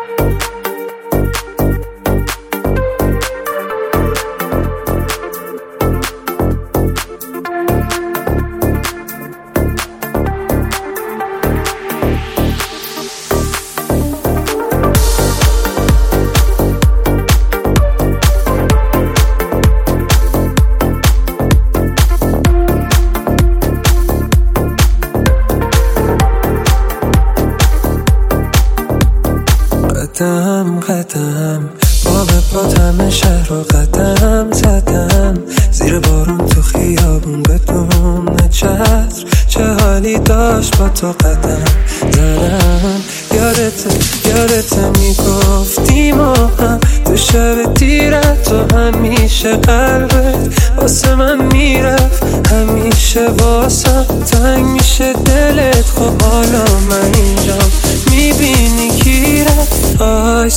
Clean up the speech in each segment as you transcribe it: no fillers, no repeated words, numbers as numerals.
قدم قدم با همه شهر رو قدم زدم، زیر بارون تو خیابون بدون چتر، چه حالی داشت با تو قدم زدم. یادت میگفتی ما هم تو شب تیرت، تو همیشه قلبت واسه من میرفت، همیشه واسه تنگ میشه دلت. خب حالا من اینجام میبینی کی رفت؟ آی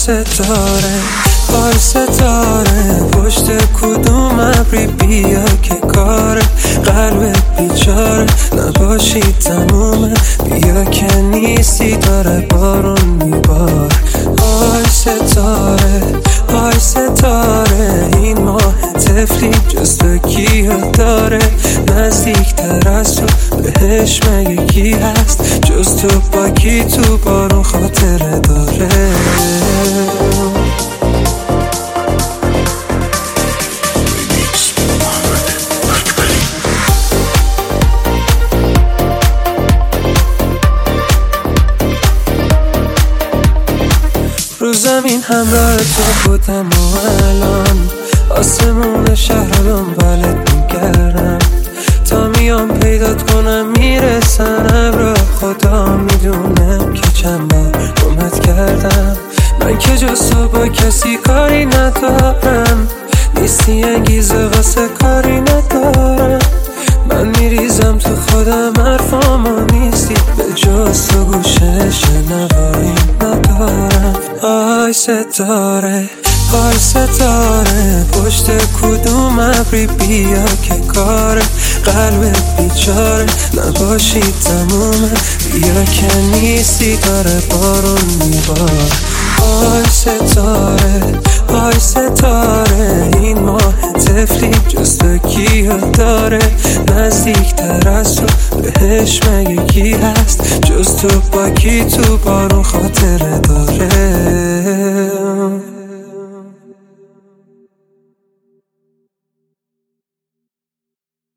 ستاره پشت کدوم ابری بیا که کار قلبت بیچاره نباشی تمومه، بیا که نیستی داره بارون میبار. آی ستاره این ماه طفلی جز تو کیو داره؟ نزدیکتر از تو بهش مگه کی هست؟ جز تو با کی تو بارون خاطره داره؟ رو زمین همراه تو بودم و الان آسمون شهر رو دنبالت میگردم، تا میام پیدات کنم میرسن ابرا. خدا میدونم که چند بار گمت کردم، من که جز تو با کسی کاری ندارم، نیستی انگیزه واسه کاری ندارم. من میریزم تو خودم حرفامو نیستی، به جز تو گوشه شنوایی ندارم. آی ستاره پشت کدوم ابری بیا که کار قلبت بیچاره نباشی تمومه، بیا که نیستی داره بارون میبار. آی ستاره این ماه طفلی جز تو کیو داره؟ نزدیکتر از تو بهش مگه کی هست؟ جز تو با کی تو بارون خاطره داره؟